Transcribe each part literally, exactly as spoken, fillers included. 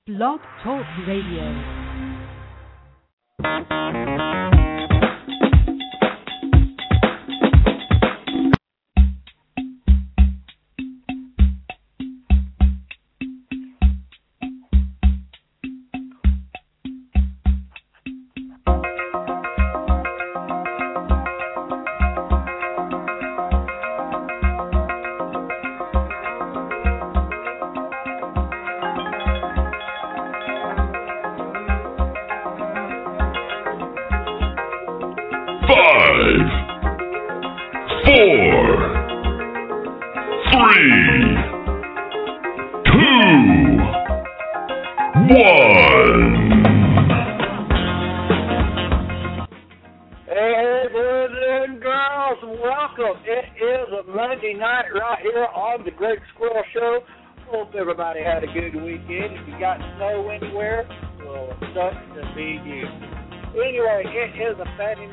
Blog Talk Radio. Everybody had a good weekend. If you got snow anywhere, well, it sucks to be you. Anyway, it is a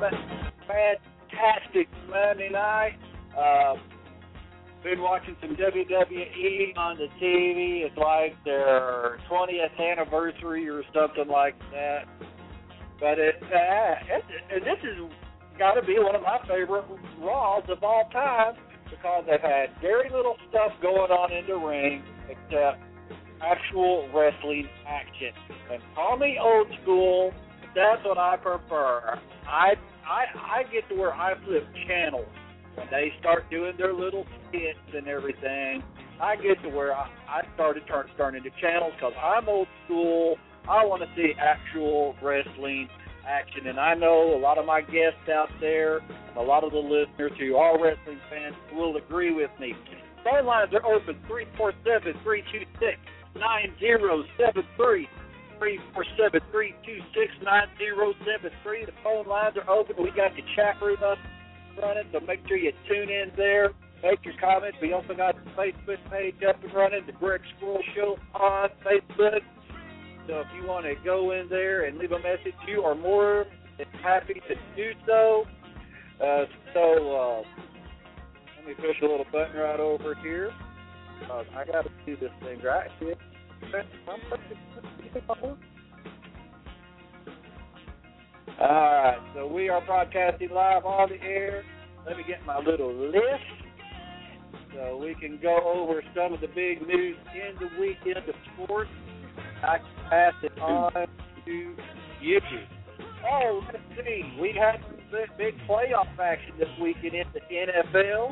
fantastic Monday night. Uh, been watching some W W E on the T V. It's like their twentieth anniversary or something like that. But it, uh, it, it this has got to be one of my favorite Raws of all time because they've had very little stuff going on in the ring except actual wrestling action. And call me old school, that's what I prefer. I I I get to where I flip channels when they start doing their little skits and everything. I get to where I, I started turn, turning to channels because I'm old school. I want to see actual wrestling action. And I know a lot of my guests out there, a lot of the listeners who are wrestling fans will agree with me. Phone lines are open, three four seven, three two six, nine zero seven three, three four seven, three two six, nine zero seven three. The phone lines are open. We got the chat room up running, so make sure you tune in there. Make your comments. We also got the Facebook page up and running, the Greg Squirrel Show on Facebook. So if you want to go in there and leave a message, you are more than happy to do so. Uh, so, uh, let me push a little button right over here. Uh, I got to do this thing right here. All right, so we are broadcasting live on the air. Let me get my little list so we can go over some of the big news in the weekend of sports. I can pass it on to you. Oh, let's see. We had some big playoff action this weekend in the N F L.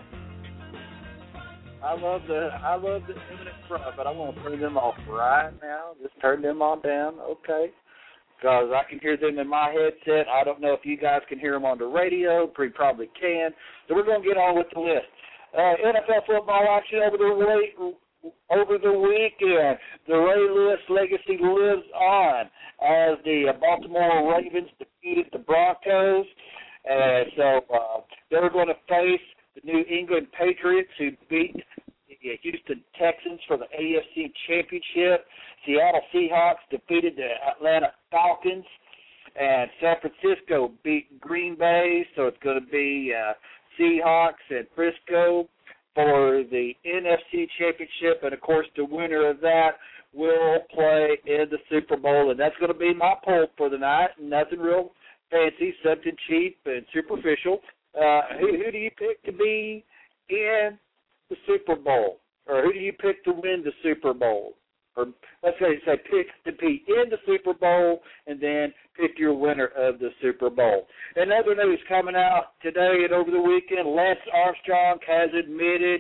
I love the I love the imminent front, but I'm going to turn them off right now. Just turn them on down, okay? Because I can hear them in my headset. I don't know if you guys can hear them on the radio. You probably can. So we're going to get on with the list. Uh, N F L football action over the way, over the weekend. The Ray Lewis legacy lives on as the Baltimore Ravens defeated the Broncos. And so uh, they're going to face the New England Patriots, who beat the Houston Texans for the A F C Championship. Seattle Seahawks defeated the Atlanta Falcons. And San Francisco beat Green Bay, so it's going to be uh, Seahawks and Frisco for the N F C Championship. And, of course, the winner of that will play in the Super Bowl. And that's going to be my poll for the night. Nothing real fancy, something cheap and superficial. Uh, who, who do you pick to be in the Super Bowl? Or who do you pick to win the Super Bowl? Or let's say, say pick to be in the Super Bowl and then pick your winner of the Super Bowl. And other news coming out today and over the weekend, Lance Armstrong has admitted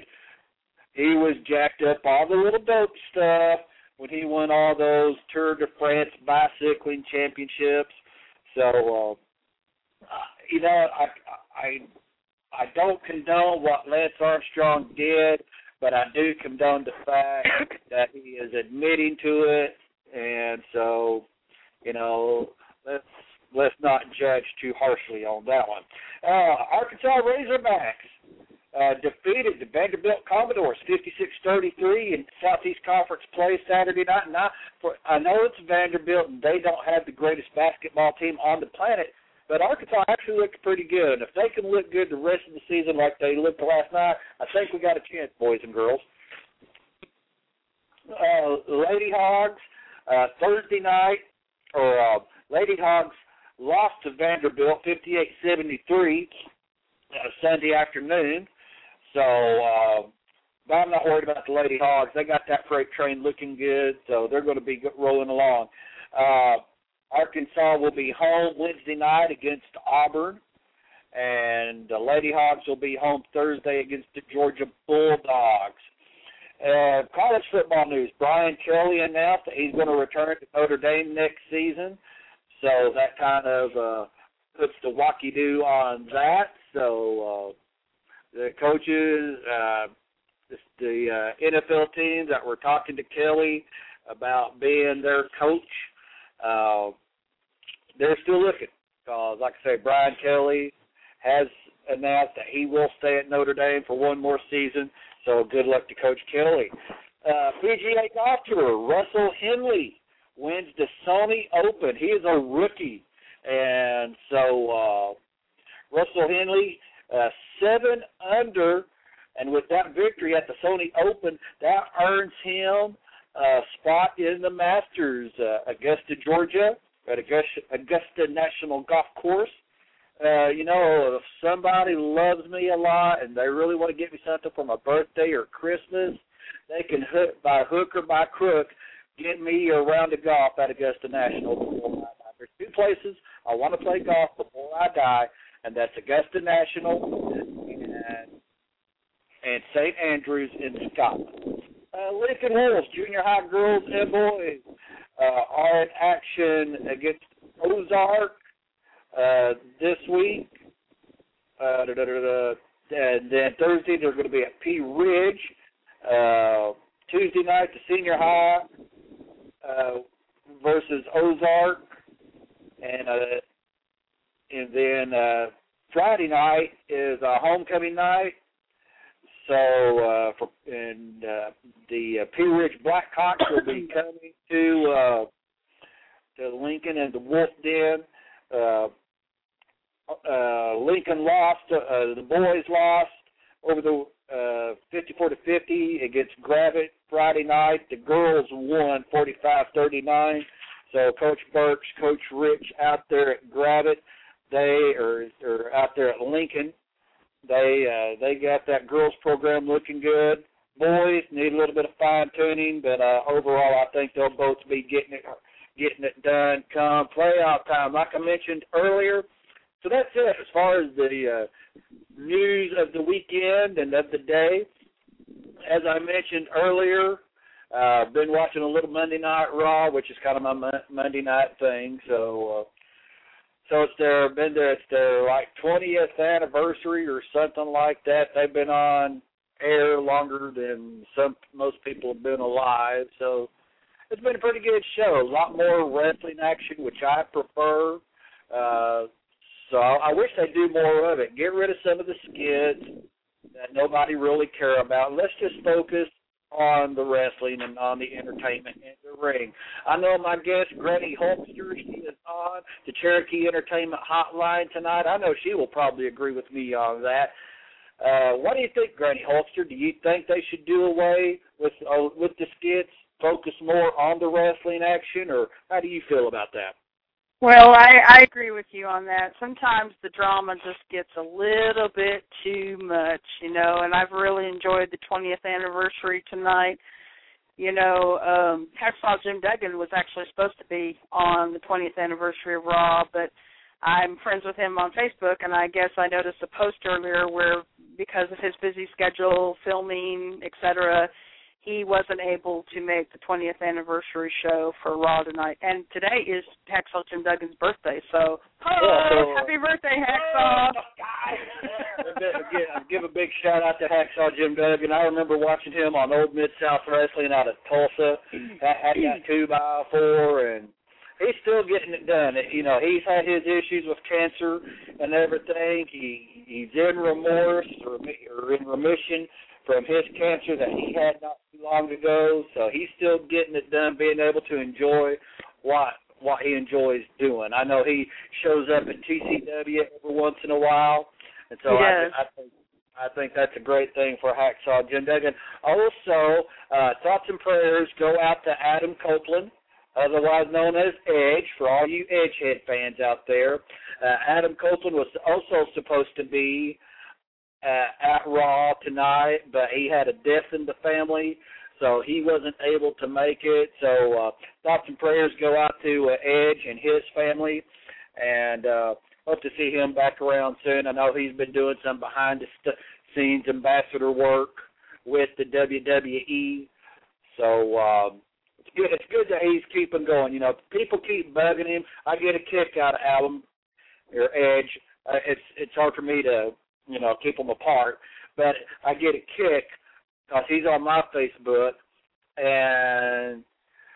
he was jacked up all the little dope stuff when he won all those Tour de France bicycling championships. So, uh, you know, I, I I don't condone what Lance Armstrong did, but I do condone the fact that he is admitting to it, and so, you know, let's let's not judge too harshly on that one. Uh, Arkansas Razorbacks uh, defeated the Vanderbilt Commodores fifty-six thirty-three in Southeast Conference play Saturday night. And I, for, I know it's Vanderbilt, and they don't have the greatest basketball team on the planet, but Arkansas actually looked pretty good. If they can look good the rest of the season like they looked last night, I think we got a chance, boys and girls. Uh, Lady Hogs Uh, Thursday night, or uh, Lady Hogs lost to Vanderbilt fifty-eight seventy-three uh, Sunday afternoon. So uh, but I'm not worried about the Lady Hogs. They got that freight train looking good, so they're going to be rolling along. Uh, Arkansas will be home Wednesday night against Auburn, and the Lady Hogs will be home Thursday against the Georgia Bulldogs. Uh, college football news. Brian Kelly announced that he's going to return to Notre Dame next season, so that kind of uh, puts the wacky-doo on that. So uh, the coaches, uh, the, the uh, N F L teams that were talking to Kelly about being their coach, uh, they're still looking. Because, like I say, Brian Kelly has announced that he will stay at Notre Dame for one more season. So good luck to Coach Kelly. Uh, P G A golf tour, Russell Henley wins the Sony Open. He is a rookie. And so uh, Russell Henley, uh, seven under, and with that victory at the Sony Open, that earns him a spot in the Masters, uh, Augusta, Georgia, at Augusta, Augusta National Golf Course. Uh, you know, if somebody loves me a lot and they really want to get me something for my birthday or Christmas, they can, hook, by hook or by crook, get me a round of golf at Augusta National before I die. There's two places I want to play golf before I die, and that's Augusta National and, and Saint Andrews in Scotland. Uh, Lincoln Wolves, junior high girls and boys, uh, are in action against Ozark Uh, this week, uh, da, da, da, da, and then Thursday they're going to be at Pea Ridge. Uh, Tuesday night, the senior high uh, versus Ozark, and uh, and then uh, Friday night is a homecoming night. So, uh, for, and uh, the uh, Pea Ridge Blackhawks will be coming to uh, to Lincoln and the Wolf Den. Uh, Uh, Lincoln lost, uh, the boys lost over the uh, fifty-four to fifty against Gravett Friday night. The girls won forty-five thirty-nine. So Coach Burks, Coach Rich out there at Gravett, they are, are out there at Lincoln. They uh, they got that girls program looking good. Boys need a little bit of fine tuning, but uh, overall I think they'll both be getting it getting it done come playoff time. Like I mentioned earlier. So that's it as far as the uh, news of the weekend and of the day. As I mentioned earlier, I've uh, been watching a little Monday Night Raw, which is kind of my mo- Monday night thing. So, uh, so it's their been their it's their like twentieth anniversary or something like that. They've been on air longer than some most people have been alive. So it's been a pretty good show. A lot more wrestling action, which I prefer. Uh, So I wish they'd do more of it. Get rid of some of the skits that nobody really care about. Let's just focus on the wrestling and on the entertainment in the ring. I know my guest, Granny Hulkster, she is on the Cherokee Entertainment Hotline tonight. I know she will probably agree with me on that. Uh, what do you think, Granny Hulkster? Do you think they should do away with uh, with the skits, focus more on the wrestling action, or how do you feel about that? Well, I, I agree with you on that. Sometimes the drama just gets a little bit too much, you know, and I've really enjoyed the twentieth anniversary tonight. You know, um, Hacksaw Jim Duggan was actually supposed to be on the twentieth anniversary of Raw, but I'm friends with him on Facebook, and I guess I noticed a post earlier where because of his busy schedule, filming, et cetera, he wasn't able to make the twentieth anniversary show for Raw tonight. And today is Hacksaw Jim Duggan's birthday, so, oh, yeah, so happy birthday, Hacksaw! I'll give a big shout-out to Hacksaw Jim Duggan. I remember watching him on Old Mid-South Wrestling out of Tulsa. Had that two by four, and he's still getting it done. You know, he's had his issues with cancer and everything. He He's in remorse or, or in remission from his cancer that he had not too long ago, so he's still getting it done, being able to enjoy what what he enjoys doing. I know he shows up at T C W every once in a while, and so I, I think I think that's a great thing for Hacksaw Jim Duggan. Also, uh, thoughts and prayers go out to Adam Copeland, otherwise known as Edge, for all you Edgehead fans out there. Uh, Adam Copeland was also supposed to be uh, at Raw tonight, but he had a death in the family, so he wasn't able to make it. So uh, thoughts and prayers go out to uh, Edge and his family, and uh, hope to see him back around soon. I know he's been doing some behind-the-scenes ambassador work with the W W E, so um, it's good. It's good that he's keeping going. You know, people keep bugging him. I get a kick out of Adam or Edge. Uh, it's it's hard for me to, you know, keep them apart, but I get a kick because he's on my Facebook, and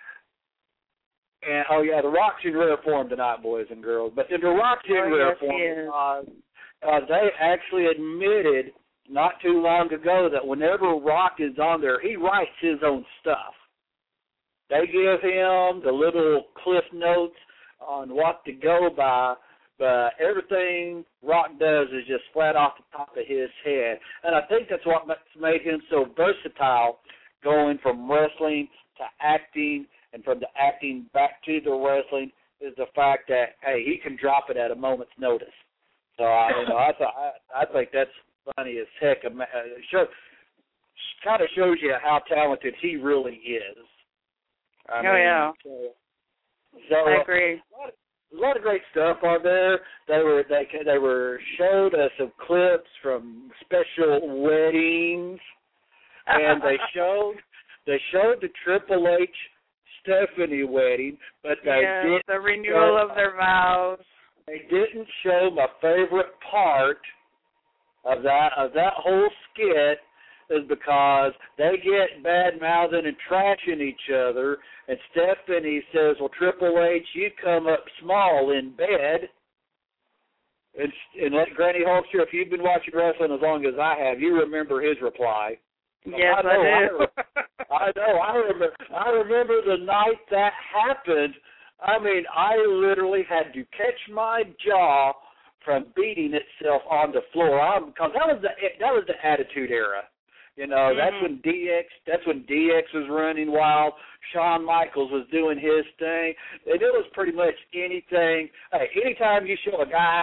and oh yeah, The Rock's in rare form tonight, boys and girls. But The Rock's in oh, rare yes, form because uh, they actually admitted not too long ago that whenever Rock is on there, he writes his own stuff. They give him the little cliff notes on what to go by, but everything Rock does is just flat off the top of his head. And I think that's what made him so versatile, going from wrestling to acting and from the acting back to the wrestling, is the fact that, hey, he can drop it at a moment's notice. So, I, you know, I, th- I, I think that's funny as heck. It show, kind of shows you how talented he really is. I oh, mean, yeah. So, so I agree. A lot, of, a lot of great stuff on there. They were they they were showed us some clips from special weddings, and they showed they showed the Triple H Stephanie wedding, but they yes, didn't the renewal show, of their vows. They didn't show my favorite part of that of that whole skit, is because they get bad-mouthing and trashing each other, and Stephanie says, well, Triple H, you come up small in bed. And, and let Granny Hulkster, if you've been watching wrestling as long as I have, you remember his reply. Yes, I, know, I do. I, I know. I remember, I remember the night that happened. I mean, I literally had to catch my jaw from beating itself on the floor. Because that was the that was the Attitude Era. You know, mm-hmm. that's when D X that's when D X was running wild. Shawn Michaels was doing his thing. And it was pretty much anything. Hey, anytime you show a guy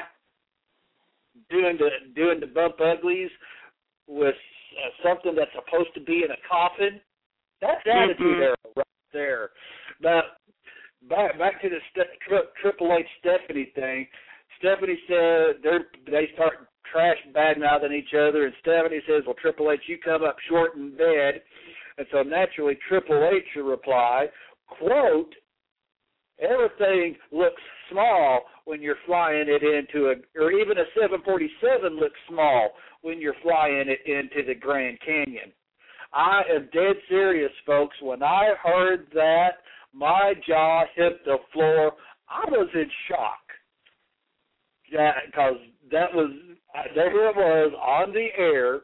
doing the doing the bump uglies with uh, something that's supposed to be in a coffin, that's mm-hmm. Attitude Era right there. But back back to the St- tri- Triple H Stephanie thing. Stephanie said they start trash bad-mouthing each other, and Stephanie says, well, Triple H, you come up short in bed. And so naturally Triple H will reply, quote, everything looks small when you're flying it into a, or even a seven forty-seven looks small when you're flying it into the Grand Canyon. I am dead serious, folks. When I heard that, my jaw hit the floor. I was in shock. Yeah, because that was, there it was on the air,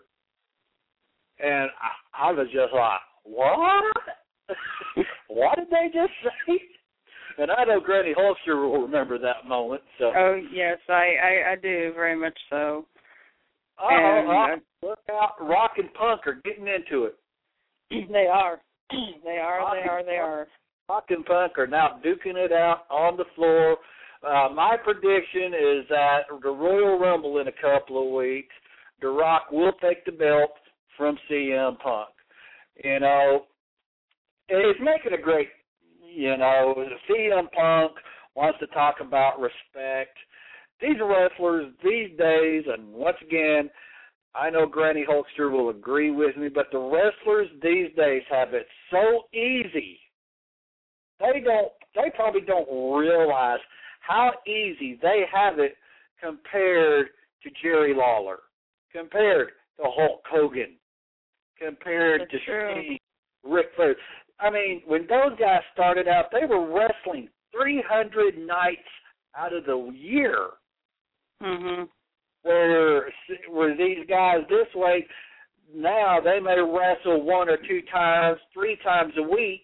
and I, I was just like, what? What did they just say? And I know Granny Hulkster will remember that moment. So. Oh, yes, I, I, I do, very much so. Oh, and, Rock, look out, Rock and Punk are getting into it. They are. They are, Rock they are, they are. Rock and Punk are now duking it out on the floor. Uh, my prediction is that the Royal Rumble in a couple of weeks, The Rock will take the belt from C M Punk. You know, it's making a great, you know, C M Punk wants to talk about respect. These wrestlers these days, and once again, I know Granny Hulkster will agree with me, but the wrestlers these days have it so easy. They don't, they probably don't realize how easy they have it compared to Jerry Lawler, compared to Hulk Hogan, compared That's to true. Steve, Ric Flair. I mean, when those guys started out, they were wrestling three hundred nights out of the year. Mm-hmm. Where, where these guys this way, now they may wrestle one or two times, three times a week,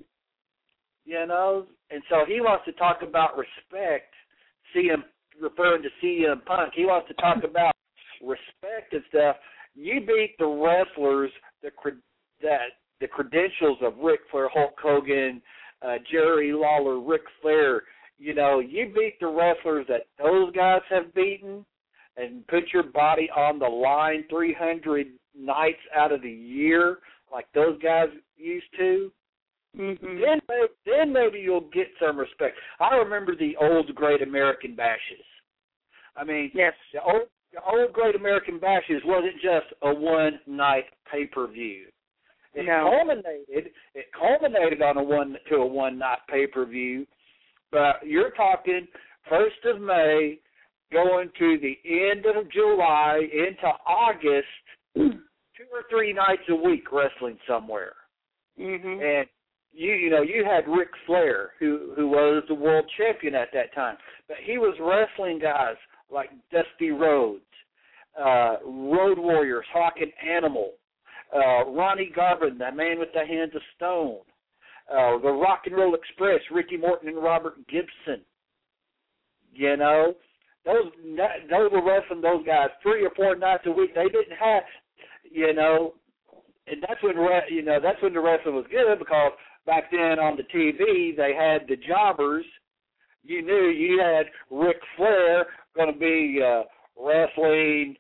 you know. And so he wants to talk about respect, C M, referring to C M Punk. He wants to talk about respect and stuff. You beat the wrestlers, the that the credentials of Ric Flair, Hulk Hogan, uh, Jerry Lawler, Ric Flair. You know, you beat the wrestlers that those guys have beaten and put your body on the line three hundred nights out of the year like those guys used to. Mm-hmm. Then, maybe, then maybe you'll get some respect. I remember the old Great American Bashes. I mean, yes. the old, the old Great American Bashes wasn't just a one-night pay-per-view. It no. culminated. It culminated on a one to a one-night pay-per-view. But you're talking first of May, going to the end of July into August, two or three nights a week wrestling somewhere. Mm-hmm. And you, you know, you had Ric Flair, who who was the world champion at that time, but he was wrestling guys like Dusty Rhodes, uh, Road Warriors, Hawk and Animal, uh, Ronnie Garvin, the man with the hands of stone, uh, the Rock and Roll Express, Ricky Morton and Robert Gibson. You know, those those were wrestling those guys three or four nights a week. They didn't have, you know, and that's when you know that's when the wrestling was good, because back then on the T V they had the jobbers. You knew you had Ric Flair going to be uh, wrestling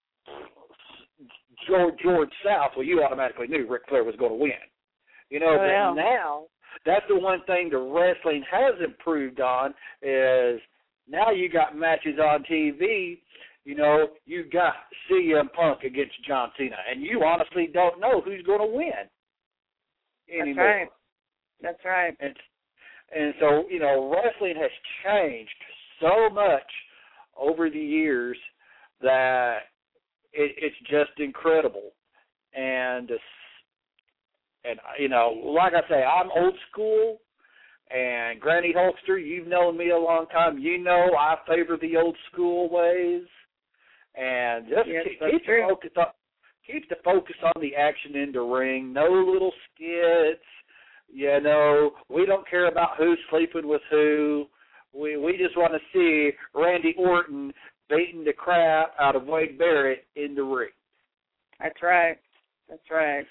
George, George South. Well, you automatically knew Ric Flair was going to win. You know, oh, yeah. but now that's the one thing the wrestling has improved on is now you got matches on T V. You know, you got C M Punk against John Cena, and you honestly don't know who's going to win anymore. That's right. That's right. And, and so, you know, wrestling has changed so much over the years that it, it's just incredible. And, and you know, like I say, I'm old school. And Granny Hulkster, you've known me a long time. You know I favor the old school ways. And just yes, keep, keep, the focus on, keep the focus on the action in the ring. No little skits. You know, we don't care about who's sleeping with who. We we just want to see Randy Orton beating the crap out of Wade Barrett in the ring. That's right. That's right.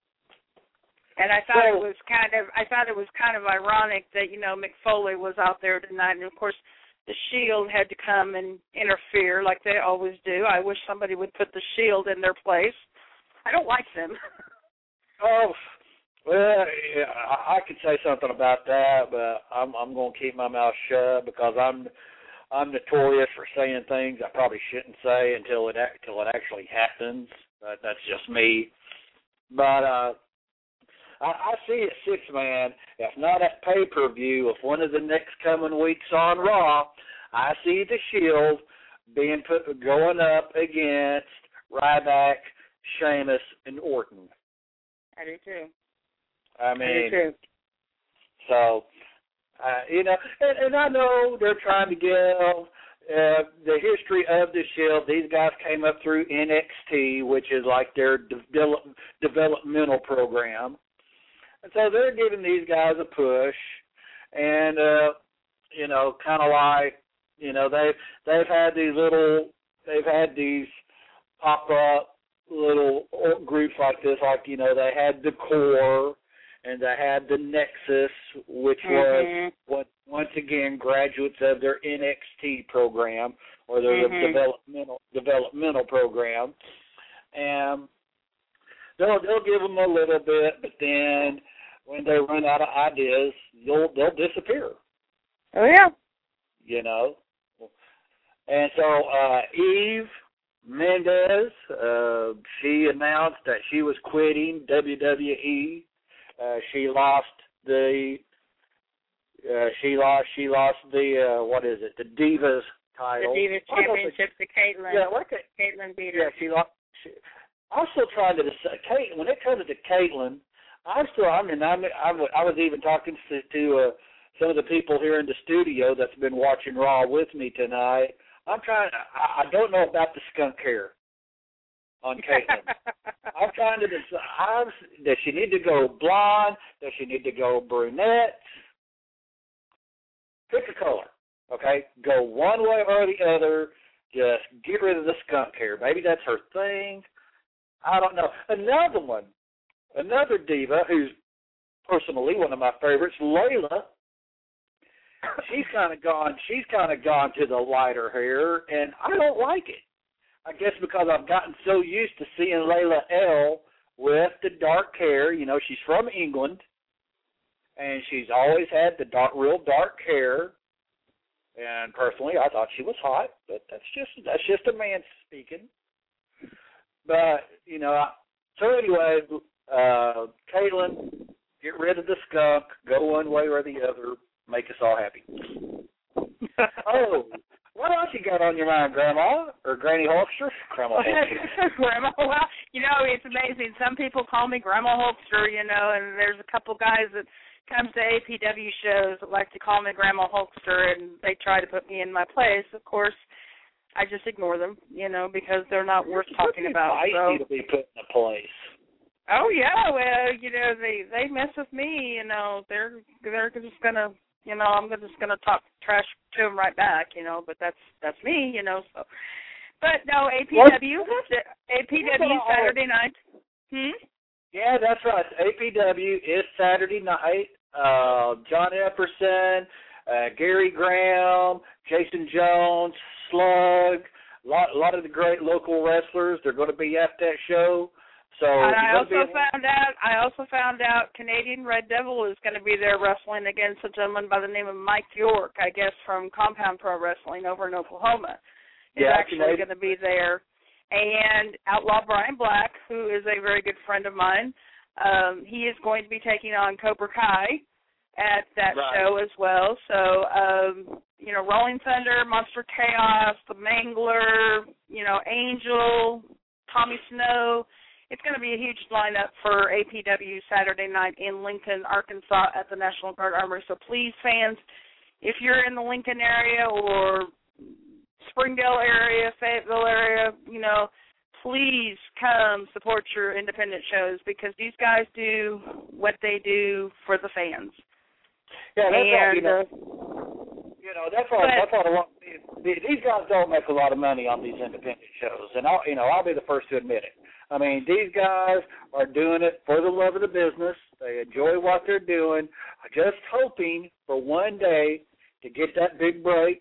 And I thought so, it was kind of I thought it was kind of ironic that, you know, Mick Foley was out there tonight, and of course the Shield had to come and interfere like they always do. I wish somebody would put the Shield in their place. I don't like them. Oh, well, yeah, I could say something about that, but I'm I'm going to keep my mouth shut because I'm I'm notorious for saying things I probably shouldn't say until it until it actually happens. But that's just me. But uh, I, I see a six-man, if not at pay-per-view, if one of the next coming weeks on Raw, I see the Shield being put going up against Ryback, Sheamus, and Orton. I do too. I mean, I do too. So, uh, you know, and, and I know they're trying to give uh, the history of the Shield. These guys came up through N X T, which is like their develop, developmental program. And so they're giving these guys a push, and uh, you know, kind of like, you know, they they've had these little, they've had these pop up little groups like this, like, you know, they had the Core, and they had the Nexus, which mm-hmm. was what once again graduates of their N X T program or their mm-hmm. developmental developmental program, and they'll they'll give them a little bit, but then when they run out of ideas, they'll they'll disappear. Oh yeah, you know. And so uh, Eve Mendez, uh, she announced that she was quitting W W E. Uh, she lost the uh, she lost she lost the uh, what is it? The Divas title. The Divas Championship to Caitlyn. Yeah, what the, Caitlyn beat her. Yeah, she lost. She, I'm still trying to decide. Kate, when it comes to Caitlyn, I'm still. I mean, I'm, I'm, I was even talking to, to uh, some of the people here in the studio that's been watching Raw with me tonight. I'm trying. I, I don't know about the skunk hair on Caitlyn. I'm trying to decide. I'm, does she need to go blonde? Does she need to go brunette? Pick a color, okay? Go one way or the other. Just get rid of the skunk hair. Maybe that's her thing. I don't know. Another one, another diva who's personally one of my favorites, Layla. She's kind of gone. She's kind of gone to the lighter hair, and I don't like it. I guess because I've gotten so used to seeing Layla L with the dark hair. You know, she's from England, and she's always had the dark, real dark hair. And personally, I thought she was hot, but that's just that's just a man speaking. But you know, so anyway, uh, Caitlin, get rid of the skunk. Go one way or the other. Make us all happy. Oh, what else you got on your mind, Grandma or Granny Hulkster? Grandma Hulkster. Grandma, well, you know, it's amazing. Some people call me Grandma Hulkster, you know, and there's a couple guys that come to A P W shows that like to call me Grandma Hulkster, and they try to put me in my place. Of course, I just ignore them, you know, because they're not worth talking about. So. You to be put in a place. Oh yeah, well, you know, they they mess with me, you know, they're they're just gonna. You know, I'm just going to talk trash to them right back, you know, but that's that's me, you know. So, But, no, A P W, A P W Saturday night. Hmm? Yeah, that's right. A P W is Saturday night. Uh, John Epperson, uh, Gary Graham, Jason Jones, Slug, a lot, a lot of the great local wrestlers, they're going to be at that show. So and I also found out. I also found out Canadian Red Devil is going to be there wrestling against a gentleman by the name of Mike York, I guess from Compound Pro Wrestling over in Oklahoma. Is yeah, actually going to be there, and Outlaw Brian Black, who is a very good friend of mine, um, he is going to be taking on Cobra Kai at that right. show as well. So um, you know, Rolling Thunder, Monster Chaos, the Mangler, you know, Angel, Tommy Snow. It's going to be a huge lineup for A P W Saturday night in Lincoln, Arkansas at the National Guard Armory. So please, fans, if you're in the Lincoln area or Springdale area, Fayetteville area, you know, please come support your independent shows because these guys do what they do for the fans. Yeah, that's and, all, you know, uh, you know, that's what, that's what I want. These guys don't make a lot of money on these independent shows, and I'll, you know, I'll be the first to admit it. I mean, these guys are doing it for the love of the business. They enjoy what they're doing. Just hoping for one day to get that big break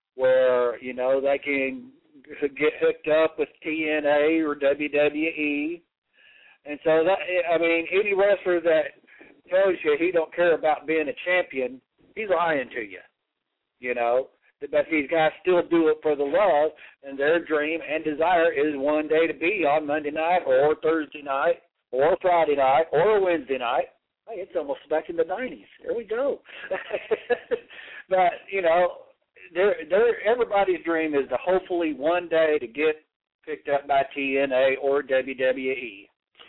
where, you know, they can get hooked up with T N A or W W E. And so, that I mean, any wrestler that tells you he don't care about being a champion, he's lying to you, you know. But these guys still do it for the love, and their dream and desire is one day to be on Monday night or Thursday night or Friday night or Wednesday night. Hey, it's almost back in the nineties. There we go. But, you know, they're, they're, everybody's dream is to hopefully one day to get picked up by T N A or W W E.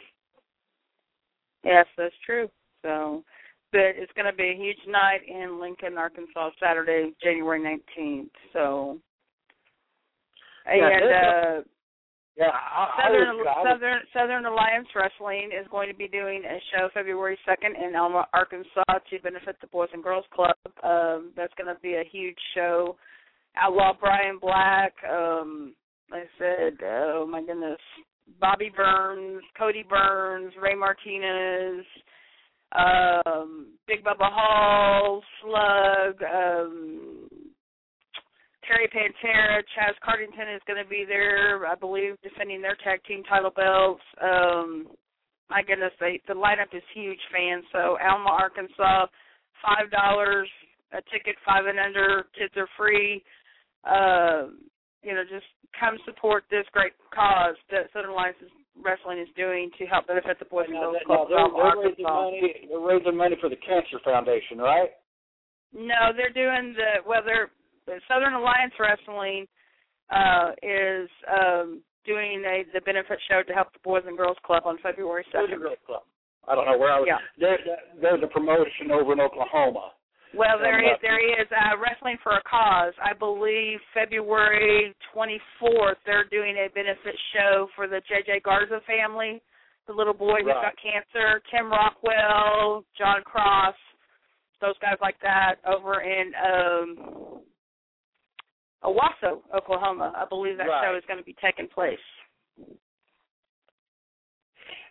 Yes, that's true. So... But it's going to be a huge night in Lincoln, Arkansas, Saturday, January nineteenth. So, yeah, and uh, yeah, I, Southern, I was, I was, Southern Southern Alliance Wrestling is going to be doing a show February second in Elma, Arkansas, to benefit the Boys and Girls Club. Um, that's going to be a huge show. Outlaw Brian Black, um, like I said, oh my goodness, Bobby Burns, Cody Burns, Ray Martinez. Um, Big Bubba Hall, Slug, um, Terry Pantera, Chaz Cardington is going to be there, I believe, defending their tag team title belts. Um, my goodness, they, the lineup is huge, fans. So Alma, Arkansas, five dollars a ticket, five and under, kids are free. Uh, you know, just come support this great cause that Southern Alliance Wrestling is doing to help benefit the Boys and Girls Club. They're, they're, raising money, they're raising money for the Cancer Foundation, right? No, they're doing the, well, they're, the Southern Alliance Wrestling uh, is um, doing a, the benefit show to help the Boys and Girls Club on February second. Boys and Girls Club. I don't know where I was. Yeah. There, there's a promotion over in Oklahoma. Well, there is, there is uh, Wrestling for a Cause. I believe February twenty-fourth, they're doing a benefit show for the J J Garza family, the little boy who's right. got cancer, Tim Rockwell, John Cross, those guys like that over in um, Owasso, Oklahoma. I believe that right. show is going to be taking place.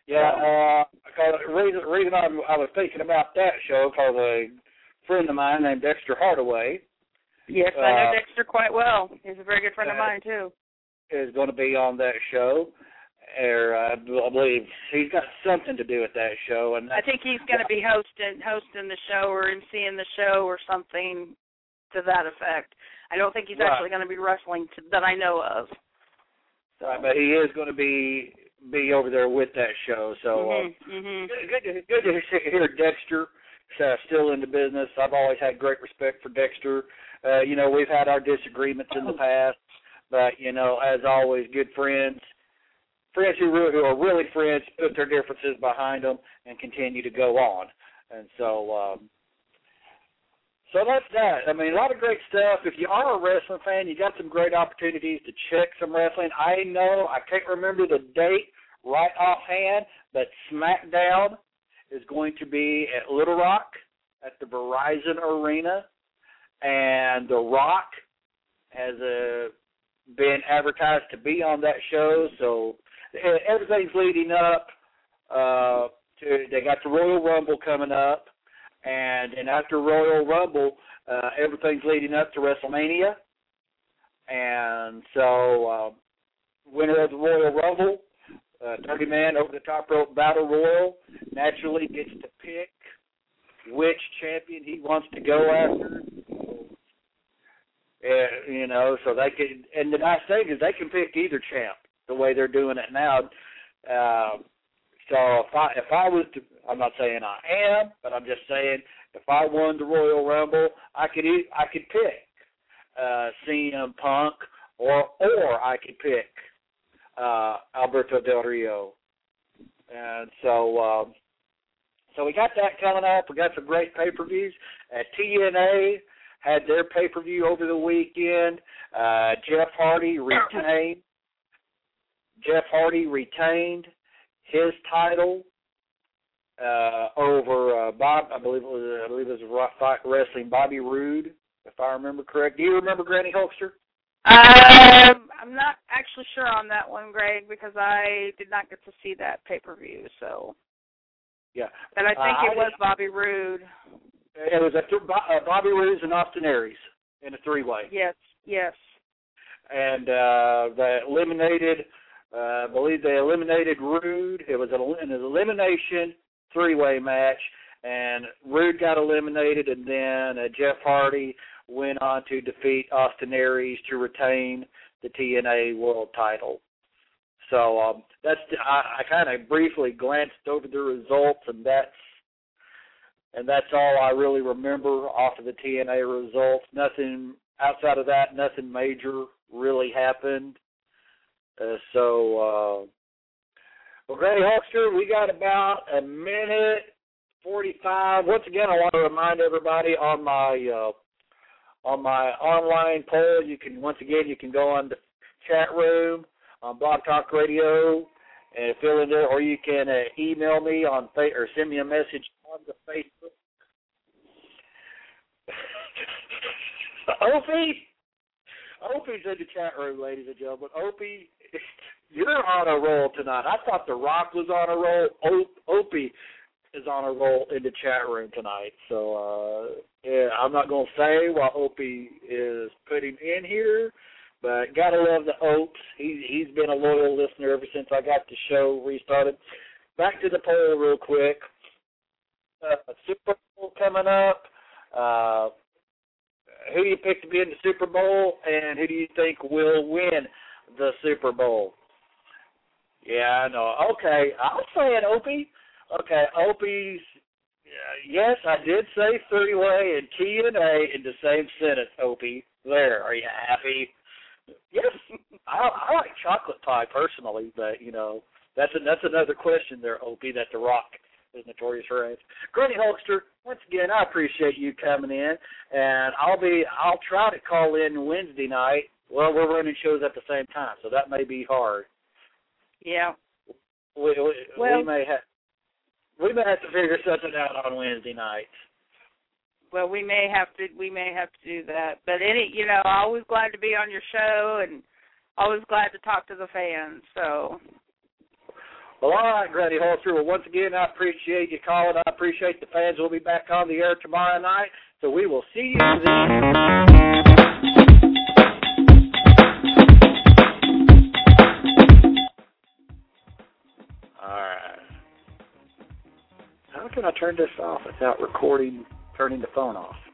Yeah, uh, cause the reason, reason I, I was thinking about that show, because a friend of mine named Dexter Hardaway. Yes, I know uh, Dexter quite well. He's a very good friend of mine, too. Is going to be on that show. Or uh, I believe he's got something to do with that show. And I think he's going to be hosting hosting the show or emceeing the show or something to that effect. I don't think he's right. actually going to be wrestling to, that I know of. So. Right, but he is going to be be over there with that show. So mm-hmm, uh, mm-hmm. Good, good, to, good to hear Dexter uh, still in the business. I've always had great respect for Dexter. Uh, you know, we've had our disagreements in the past, but, you know, as always, good friends. Friends who, really, who are really friends put their differences behind them and continue to go on. And so um, so that's that. I mean, a lot of great stuff. If you are a wrestling fan, you got some great opportunities to check some wrestling. I know, I can't remember the date right offhand, but SmackDown is going to be at Little Rock at the Verizon Arena. And The Rock has uh, been advertised to be on that show, so everything's leading up uh, to, they got the Royal Rumble coming up, and then after Royal Rumble, uh, everything's leading up to WrestleMania, and so uh, winner of the Royal Rumble, uh, thirty-man over-the-top rope battle royal, naturally gets to pick which champion he wants to go after. Uh, you know, so they can, and the nice thing is they can pick either champ the way they're doing it now. Uh, so if I if I was to, I'm not saying I am, but I'm just saying if I won the Royal Rumble, I could I could pick uh, C M Punk, or or I could pick uh, Alberto Del Rio, and so. Um, So we got that coming up. We got some great pay-per-views. At T N A had their pay-per-view over the weekend. Uh, Jeff Hardy retained. Jeff Hardy retained his title uh, over uh, Bob. I believe it was. I believe it was Fight Wrestling Bobby Roode, if I remember correct. Do you remember Granny Hulkster? Um, I'm not actually sure on that one, Greg, because I did not get to see that pay-per-view. So. Yeah, and I think uh, it was Bobby Roode. It was a th- uh, Bobby Roode and Austin Aries in a three-way. Yes, yes. And uh, they eliminated, uh, I believe they eliminated Roode. It was an, an elimination three-way match, and Roode got eliminated, and then uh, Jeff Hardy went on to defeat Austin Aries to retain the T N A World Title. So um, that's I, I kind of briefly glanced over the results, and that's and that's all I really remember off of the T N A results. Nothing outside of that, nothing major really happened. Uh, so, uh, well, Granny Hulkster, we got about a minute forty-five. Once again, I want to remind everybody on my uh, on my online poll, you can once again you can go on the chat room on Blog Talk Radio and fill in there, or you can uh, email me on fa- or send me a message on the Facebook. Opie, Opie's in the chat room, ladies and gentlemen. Opie, you're on a roll tonight. I thought The Rock was on a roll. O- Opie is on a roll in the chat room tonight. So uh, yeah, I'm not going to say what Opie is putting in here. But gotta love the Opes. He's he's been a loyal listener ever since I got the show restarted. Back to the poll real quick. Uh, Super Bowl coming up. Uh, who do you pick to be in the Super Bowl, and who do you think will win the Super Bowl? Yeah, I know. Okay, I was saying Opie. Okay, Opie's. Uh, yes, I did say three-way and T N A in the same sentence. Opie, there. Are you happy? Yes, I, I like chocolate pie personally, but you know that's a, that's another question there, Opie, that The Rock is notorious for. Granny Hulkster, once again, I appreciate you coming in, and I'll be I'll try to call in Wednesday night. Well, we're running shows at the same time, so that may be hard. Yeah, we we, well, we may have we may have to figure something out on Wednesday night. Well, we may have to we may have to do that, but any you know, always glad to be on your show and always glad to talk to the fans. So, Well, all right, Granny Holster. Well, once again, I appreciate you calling. I appreciate the fans. We'll be back on the air tomorrow night. So we will see you then. All right. How can I turn this off without recording, turning the phone off?